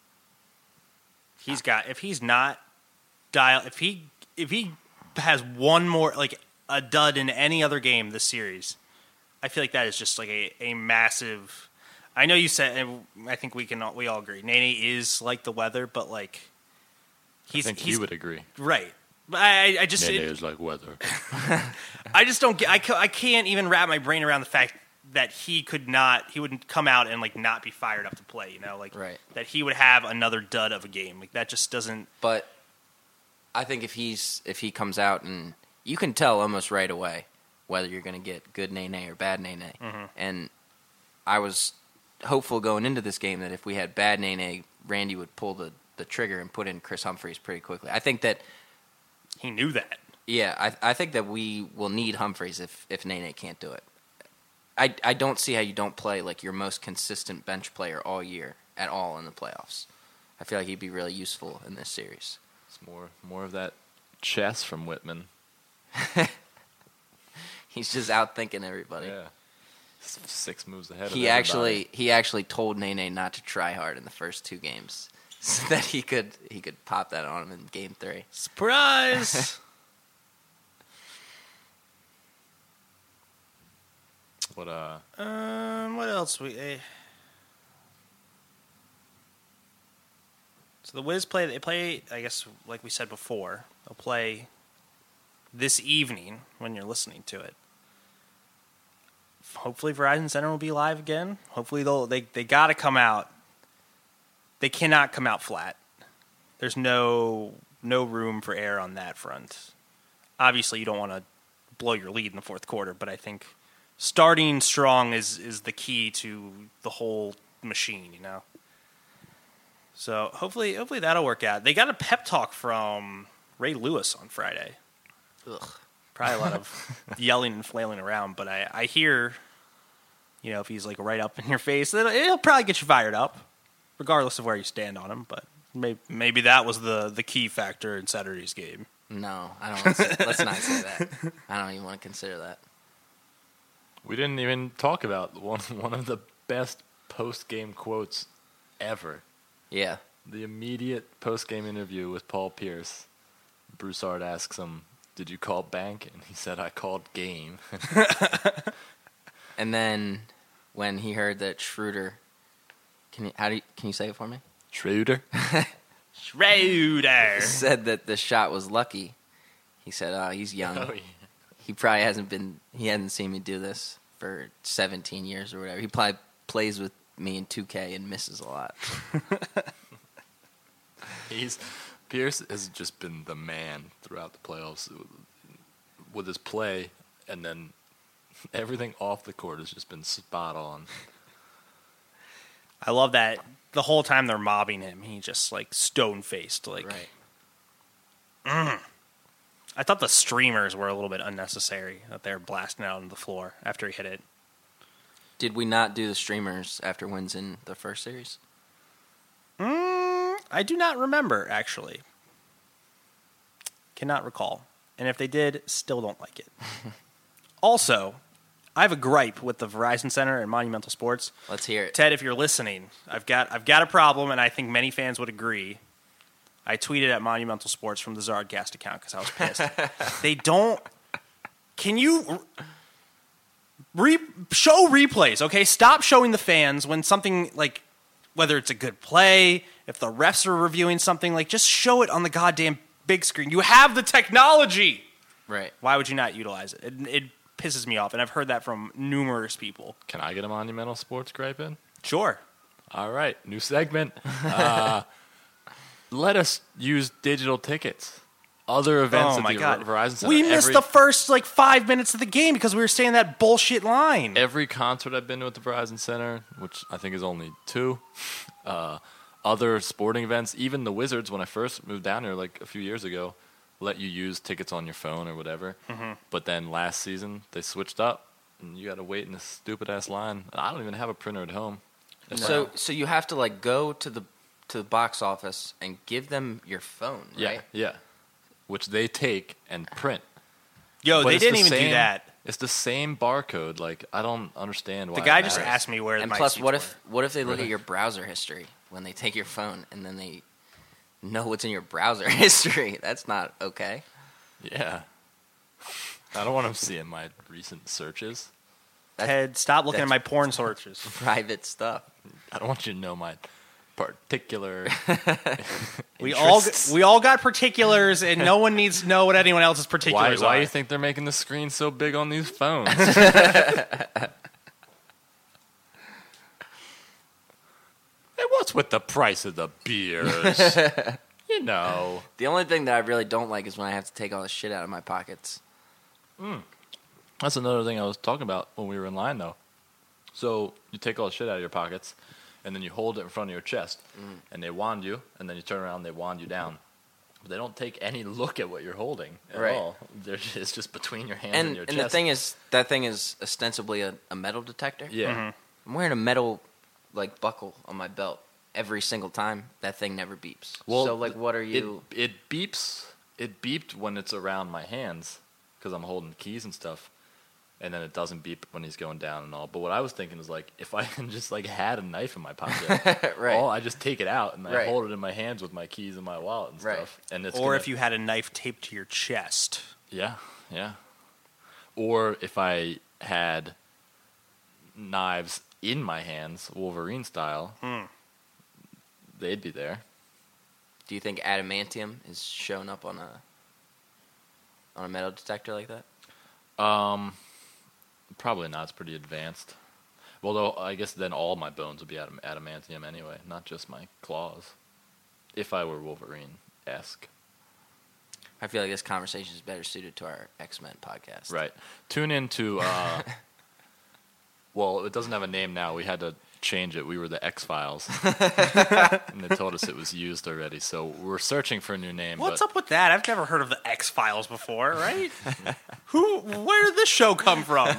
if he's not dialed, if he has one more a dud in any other game this series, I feel like that is just a massive. I know you said, and I think we all agree, Nene is like the weather, but I think he would agree, right? But I just Nene is like weather. I just don't get. I can't even wrap my brain around the fact that he wouldn't come out and not be fired up to play. right. That he would have another dud of a game. That just doesn't. But I think if he comes out, and you can tell almost right away whether you're going to get good Nene or bad Nene. And I was hopeful going into this game that if we had bad Nene, Randy would pull the trigger and put in Chris Humphries pretty quickly. I think that he knew that. Yeah, I think that we will need Humphries if Nene can't do it. I don't see how you don't play your most consistent bench player all year at all in the playoffs. I feel like he'd be really useful in this series. It's more of that chess from Whitman. He's just out thinking everybody. Yeah, 6 moves ahead. He actually told Nene not to try hard in the first 2 games, so that he could pop that on him in Game 3. Surprise! What else So the Wiz they play, I guess, like we said before, they'll play this evening when you're listening to it. Hopefully Verizon Center will be live again. Hopefully they got to come out. They cannot come out flat. There's no room for error on that front. Obviously, you don't want to blow your lead in the fourth quarter, but I think starting strong is the key to the whole machine, So hopefully that'll work out. They got a pep talk from Ray Lewis on Friday. Ugh. Probably a lot of yelling and flailing around, but I hear, if he's right up in your face, it'll probably get you fired up, regardless of where you stand on him. But maybe that was the key factor in Saturday's game. No, I don't. Let's not say that. I don't even want to consider that. We didn't even talk about one of the best post-game quotes ever. Yeah. The immediate post-game interview with Paul Pierce. Broussard asks him, "Did you call bank?" And he said, "I called game." And then when he heard that Schroeder, can you say it for me? Schroeder? Schroeder said that the shot was lucky. He said, "Oh, he's young. Oh, yeah. He probably hasn't seen me do this for 17 years or whatever. He probably plays with me in 2K and misses a lot." Pierce has just been the man throughout the playoffs with his play, and then everything off the court has just been spot on. I love that the whole time they're mobbing him, he just stone-faced. Right. I thought the streamers were a little bit unnecessary, that they were blasting out on the floor after he hit it. Did we not do the streamers after wins in the first series? I do not remember, actually. Cannot recall. And if they did, still don't like it. Also, I have a gripe with the Verizon Center and Monumental Sports. Let's hear it. Ted, if you're listening, I've got a problem, and I think many fans would agree. I tweeted at Monumental Sports from the Zardcast account because I was pissed. They don't... Can you... show replays, okay? Stop showing the fans when something, whether it's a good play, if the refs are reviewing something, like just show it on the goddamn big screen. You have the technology. Right. Why would you not utilize it? It pisses me off, and I've heard that from numerous people. Can I get a monumental sports gripe in? Sure. All right, new segment. Let us use digital tickets. Other events at the Verizon Center. We missed the first 5 minutes of the game because we were staying in that bullshit line. Every concert I've been to at the Verizon Center, which I think is only 2, other sporting events, even the Wizards, when I first moved down here a few years ago, let you use tickets on your phone or whatever. Mm-hmm. But then last season, they switched up, and you got to wait in this stupid-ass line. I don't even have a printer at home. So you have to go to the box office and give them your phone, right? Yeah. Which they take and print. Yo, they didn't even do that. It's the same barcode. I don't understand why. The guy just asked me where. And my plus, seats what if they look at your browser history when they take your phone and then they know what's in your browser history? That's not okay. Yeah. I don't want them seeing my recent searches. Ted, stop looking at my porn searches. Private stuff. I don't want you to know my particular. We all got particulars, and no one needs to know what anyone else's particulars are. Why do you think they're making the screen so big on these phones? Hey, what's with the price of the beers? You know. The only thing that I really don't like is when I have to take all the shit out of my pockets. That's another thing I was talking about when we were in line, though. So you take all the shit out of your pockets, and then you hold it in front of your chest, and they wand you, and then you turn around and they wand you down. But they don't take any look at what you're holding at all. It's just between your hands and your chest. And the thing is, that thing is ostensibly a metal detector. Yeah. Mm-hmm. I'm wearing a metal buckle on my belt every single time. That thing never beeps. Well, so what are you? It beeps. It beeped when it's around my hands because I'm holding the keys and stuff. And then it doesn't beep when he's going down and all. But what I was thinking is if I just had a knife in my pocket, right? I just take it out and I hold it in my hands with my keys and my wallet and stuff. And if you had a knife taped to your chest. Yeah. Or if I had knives in my hands, Wolverine style, they'd be there. Do you think adamantium is showing up on a metal detector like that? Probably not. It's pretty advanced. Well, though, I guess then all my bones would be adamantium anyway, not just my claws. If I were Wolverine-esque. I feel like this conversation is better suited to our X-Men podcast. Right. Tune in to... well, it doesn't have a name now. We had to change it. We were the X-Files. And they told us it was used already, so we're searching for a new name. What's up with that? I've never heard of the X-Files before, right? Where did this show come from?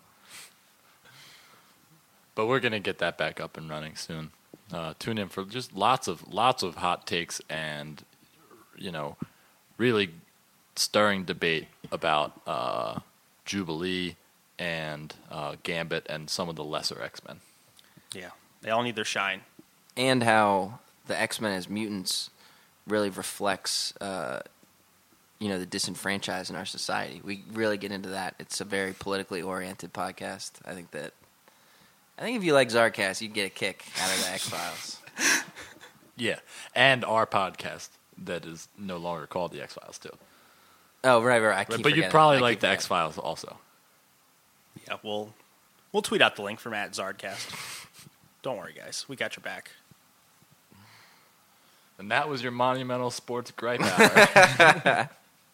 But we're going to get that back up and running soon. Tune in for just lots of hot takes and, really stirring debate about Jubilee and Gambit and some of the lesser X-Men. Yeah, they all need their shine. And how the X-Men as mutants really reflects, the disenfranchised in our society. We really get into that. It's a very politically oriented podcast. I think if you like Zarcast, you'd get a kick out of the X-Files. Yeah, and our podcast that is no longer called the X-Files too. Oh, right. But you'd probably like the X-Files also. Yeah, we'll tweet out the link from @Zardcast. Don't worry, guys. We got your back. And that was your monumental sports gripe hour.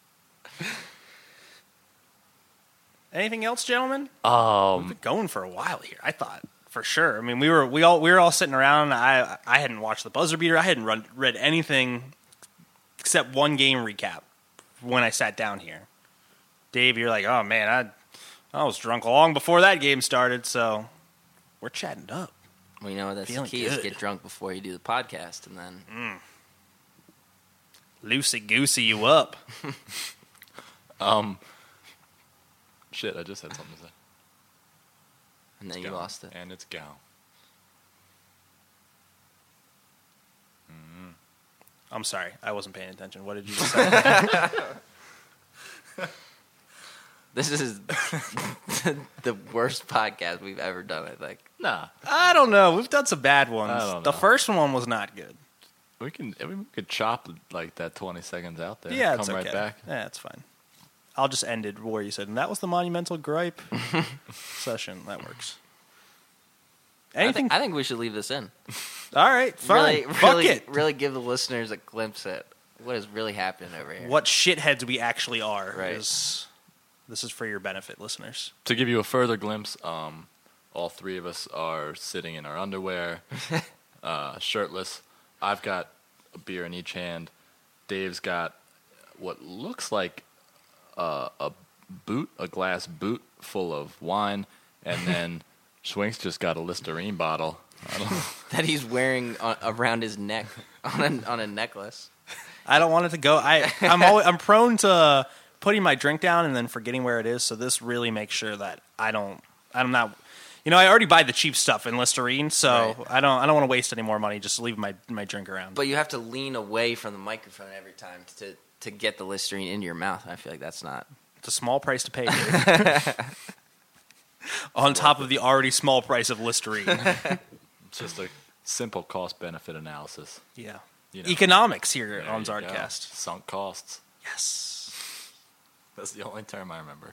Anything else, gentlemen? We've been going for a while here. I thought for sure. I mean, we were all sitting around. I hadn't watched the buzzer beater. I hadn't read anything except one game recap when I sat down here. Dave, you're like, oh man, I was drunk long before that game started. So we're chatting up. Well, that's the key is get drunk before you do the podcast, and then loosey-goosey you up. Shit, I just had something to say. And then you lost it. And it's gone. I'm sorry. I wasn't paying attention. What did you just say? This is the worst podcast we've ever done, I think. Nah, I don't know. We've done some bad ones. I don't The know. first one was not good. we could chop like that 20 seconds out there. Yeah, come it's right okay. back. Yeah, it's fine. I'll just end it where you said, and that was the monumental gripe session. That works. Anything? I think we should leave this in. All right, fine. Really, Fuck it. really give the listeners a glimpse at what is really happening over here. What shitheads we actually are. Right. This is for your benefit, listeners. To give you a further glimpse, all three of us are sitting in our underwear, shirtless. I've got a beer in each hand. Dave's got what looks like a glass boot full of wine, and then Schwink's just got a Listerine bottle. I don't know. That he's wearing around his neck on a necklace. I don't want it to go. I'm prone to putting my drink down and then forgetting where it is. So this really makes sure that I'm not. You know, I already buy the cheap stuff in Listerine, so Right. I don't want to waste any more money. Just leave my drink around. But you have to lean away from the microphone every time to get the Listerine into your mouth. I feel like that's not. It's a small price to pay, Dave. On top of the already small price of Listerine. It's just a simple cost-benefit analysis. Yeah. You know. Economics here There on you go. Zardcast. Sunk costs. Yes. That's the only term I remember.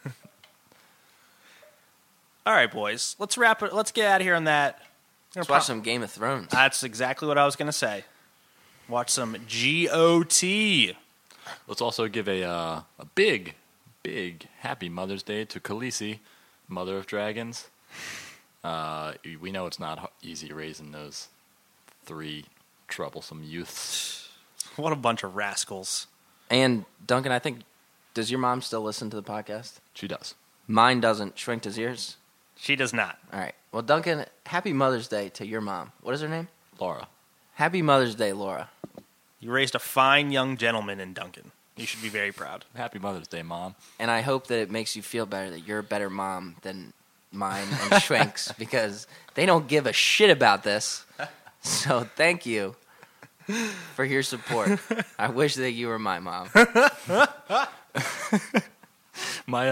All right, boys. Let's wrap it. Let's get out of here on that. Let's watch some Game of Thrones. That's exactly what I was going to say. Watch some GOT. Let's also give a big happy Mother's Day to Khaleesi, Mother of Dragons. We know it's not easy raising those 3 troublesome youths. What a bunch of rascals. And Duncan, I think, does your mom still listen to the podcast? She does. Mine doesn't. Shrink does yours? She does not. All right. Well, Duncan, happy Mother's Day to your mom. What is her name? Laura. Happy Mother's Day, Laura. You raised a fine young gentleman in Duncan. You should be very proud. Happy Mother's Day, Mom. And I hope that it makes you feel better that you're a better mom than mine and Shrink's because they don't give a shit about this. So thank you for your support. I wish that you were my mom. My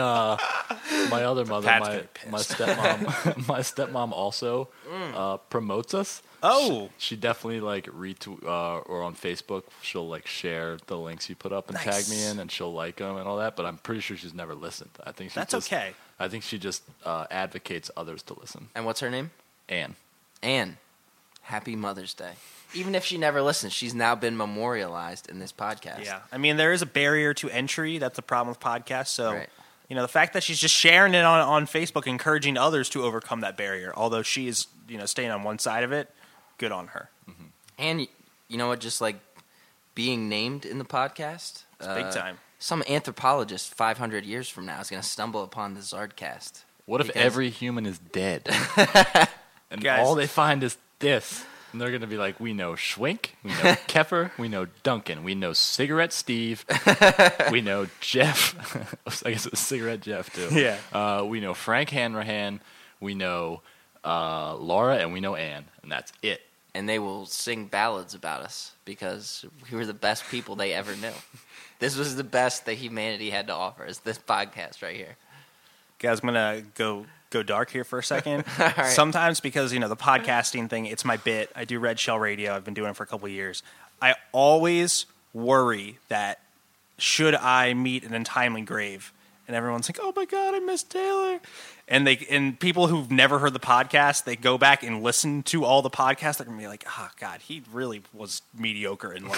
other mother, Pat's gonna be my pissed. stepmom, my stepmom also promotes us. Oh. She definitely like retweet or on Facebook she'll like share the links you put up and tag me in, and she'll like them and all that. But I'm pretty sure she's never listened. I think That's okay. I think she just advocates others to listen. And what's her name? Anne. Anne. Happy Mother's Day. Even if she never listens, she's now been memorialized in this podcast. Yeah. I mean, there is a barrier to entry. That's the problem with podcasts. So, Right. you know, the fact that she's just sharing it on Facebook, encouraging others to overcome that barrier, although she is, you know, staying on one side of it, good on her. And you know what? Just like being named in the podcast. It's big time. Some anthropologist 500 years from now is going to stumble upon the Zardcast. What if Because- every human is dead? And Guys. all they find is this. And they're going to be like, we know Schwink, we know Keffer, we know Duncan, we know Cigarette Steve, we know Jeff. I guess it's Cigarette Jeff, too. Yeah. We know Frank Hanrahan, we know Laura, and we know Anne. And that's it. And they will sing ballads about us because we were the best people they ever knew. This was the best that humanity had to offer, is this podcast right here. Guys, I'm going to go dark here for a second. right. Sometimes because, you know, the podcasting thing, it's my bit. I do Red Shell Radio. I've been doing it for a couple of years. I always worry that should I meet an untimely grave and everyone's like, oh my God, I miss Taylor. And people who've never heard the podcast, they go back and listen to all the podcasts. They're going to be like, oh God, he really was mediocre in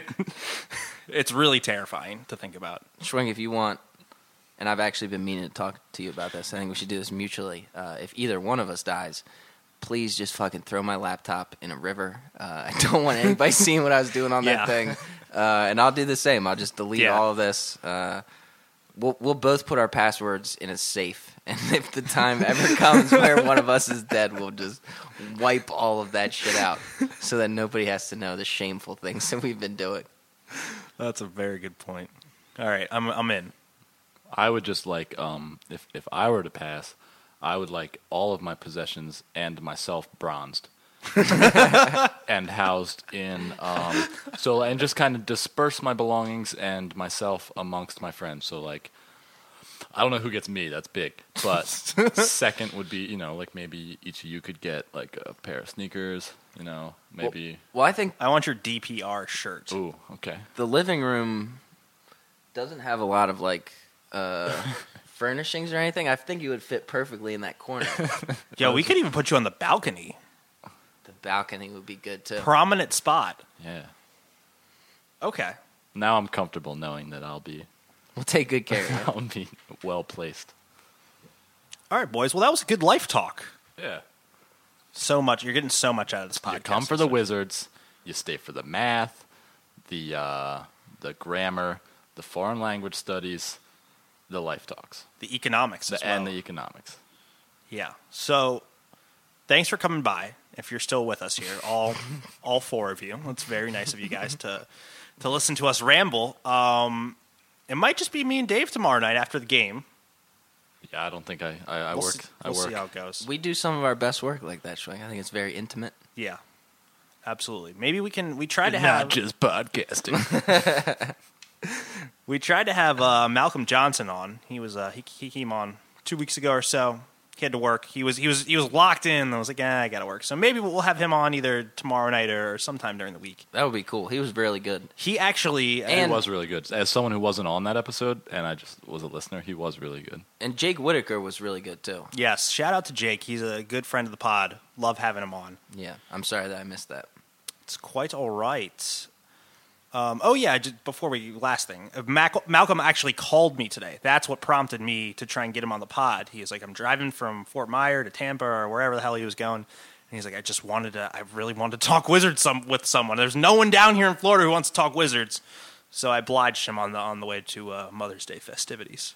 life. It's really terrifying to think about. Schwing, if you want, and I've actually been meaning to talk to you about this. I think we should do this mutually. If either one of us dies, please just fucking throw my laptop in a river. I don't want anybody seeing what I was doing on that thing. And I'll do the same. I'll just delete all of this. We'll both put our passwords in a safe. And if the time ever comes where one of us is dead, we'll just wipe all of that shit out so that nobody has to know the shameful things that we've been doing. That's a very good point. All right, I'm in. I would just like, if I were to pass, I would like all of my possessions and myself bronzed. And housed in, and just kind of disperse my belongings and myself amongst my friends. So like, I don't know who gets me. That's big. But second would be, like maybe each of you could get like a pair of sneakers. Maybe. Well, I think I want your DPR shirt. Ooh, okay. the living room doesn't have a lot of like furnishings or anything. I think you would fit perfectly in that corner. Yo, we could even put you on the balcony. The balcony would be good too. Prominent spot. Yeah. Okay. Now I'm comfortable knowing that We'll take good care of it. I'll be well placed. All right, boys. Well, that was a good life talk. Yeah. So much. You're getting so much out of this podcast. You come for the Wizards. You stay for the math, the grammar, the foreign language studies, the life talks, the economics, and the economics. Yeah. So, thanks for coming by. If you're still with us here, all four of you, it's very nice of you guys to listen to us ramble. It might just be me and Dave tomorrow night after the game. Yeah, I don't think I We'll work. see- I we'll work. see how it goes. We do some of our best work like that, Schwing. I think it's very intimate. Yeah, absolutely. Maybe we tried to Not have just podcasting. we tried to have Malcolm Johnson on. He was he came on 2 weeks ago or so. He had to work. He was locked in. I was like, I gotta work. So maybe we'll have him on either tomorrow night or sometime during the week. That would be cool. He was really good. He actually He was really good. As someone who wasn't on that episode, and I just was a listener, he was really good. And Jake Whitaker was really good too. Yes, shout out to Jake. He's a good friend of the pod. Love having him on. Yeah, I'm sorry that I missed that. It's quite all right. Just before last thing, Malcolm actually called me today. That's what prompted me to try and get him on the pod. He was like, I'm driving from Fort Myer to Tampa or wherever the hell he was going. And he's like, I really wanted to talk Wizards with someone. There's no one down here in Florida who wants to talk Wizards. So I obliged him on the way to Mother's Day festivities.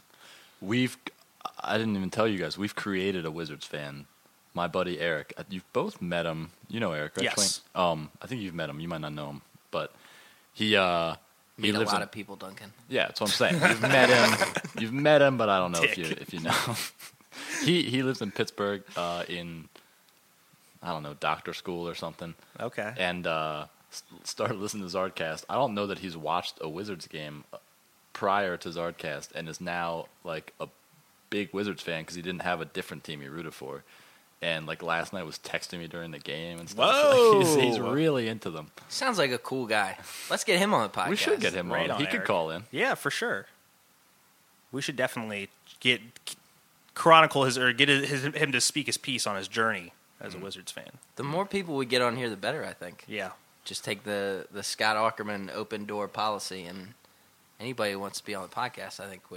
I didn't even tell you guys, we've created a Wizards fan. My buddy Eric, you've both met him. You know Eric, right? Yes. Schwing? I think you've met him. You might not know him, but he Meet lives a lot of people, Duncan. Yeah, that's what I'm saying. You've met him, but I don't know if you know. He lives in Pittsburgh in I don't know, doctor school or something. Okay. And started listening to Zardcast. I don't know that he's watched a Wizards game prior to Zardcast and is now like a big Wizards fan because he didn't have a different team he rooted for. And like last night was texting me during the game and stuff. Whoa! Like, he's really into them. Sounds like a cool guy. Let's get him on the podcast. We should get him Right on. He Eric. could call in. Yeah, for sure. We should definitely chronicle him to speak his piece on his journey as a Wizards fan. The more people we get on here, the better, I think. Yeah. Just take the Scott Aukerman open door policy, and anybody who wants to be on the podcast, I think would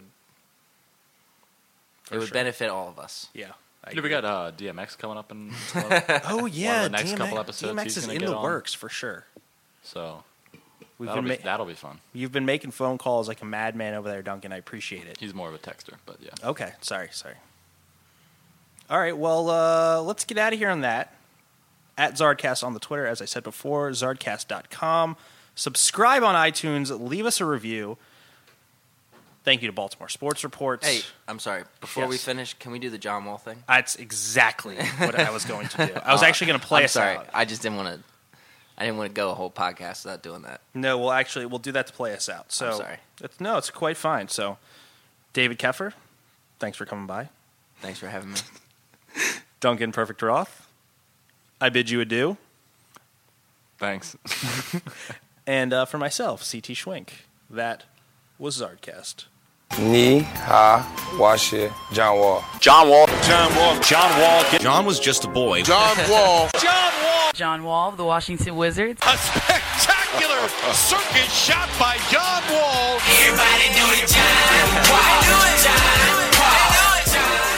benefit all of us. Yeah. We got DMX coming up in oh yeah, one of the next couple episodes. DMX he's is gonna in get the on. works for sure. So That'll that'll be fun. You've been making phone calls like a madman over there, Duncan. I appreciate it. He's more of a texter, but yeah. Okay, sorry. All right, well, let's get out of here on that. At Zardcast on the Twitter, as I said before, zardcast.com. Subscribe on iTunes. Leave us a review. Thank you to Baltimore Sports Reports. Hey, I'm sorry. Before we Yes. finish, can we do the John Wall thing? That's exactly what I was going to do. I was actually going to play I'm us sorry. out. I just didn't want to. I didn't want to go a whole podcast without doing that. No, we'll do that to play us out. So I'm sorry. It's quite fine. So, David Keffer, thanks for coming by. Thanks for having me. Duncan Perfect Roth, I bid you adieu. Thanks. And for myself, CT Schwink, that was Zardcast. Ni ha washe John Wall. John Wall. John was just a boy. John Wall. John Wall of the Washington Wizards. A spectacular circus shot by John Wall. Everybody do it, John. Why do it, John? Why do it, John?